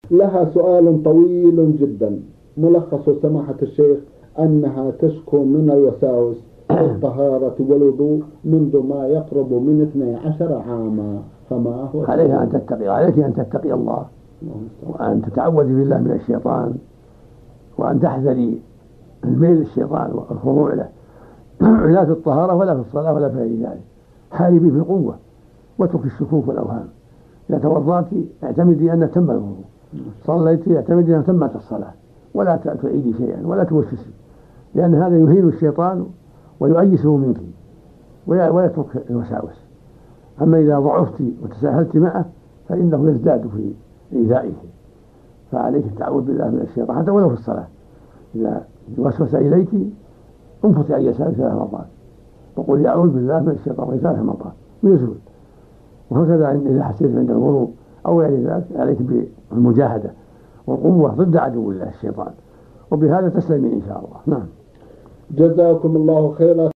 لها سؤال طويل جدا، ملخص سماحة الشيخ أنها تشكو من الوساوس في الطهارة والوضوء منذ ما يقرب من 12 عاما، فما هو عليها أن تتقي، عليك أن تتقي الله، وأن تتعوذي بالله من الشيطان، وأن تحذري الميل للشيطان والخضوع له لا في الطهارة ولا في الصلاة ولا في غير ذلك. حاربي في القوة واترك الشكوك والأوهام. إذا توضأت اعتمدي أن تم الوضوء، صليت اعتمدي أن تمت الصلاة، ولا تعيدي شيئا ولا توسوسي، لأن هذا يهين الشيطان ويؤيسه منك ويترك الوساوس. أما إذا ضعفت وتساهلت معه فإنه يزداد في إيذائه. فعليك التعوذ بالله من الشيطان حتى ولو في الصلاة. إذا وسوس إليك انفثي عن يسارك 3 مرات وقل أعوذ بالله من الشيطان 3 مرات ويزول. وهكذا إذا حسيت عند الوضوء أو غير ذلك عليك بالمجاهدة والقوة ضد عدو الله الشيطان، وبهذا تسلمي إن شاء الله. نعم. جزاكم الله خيرا.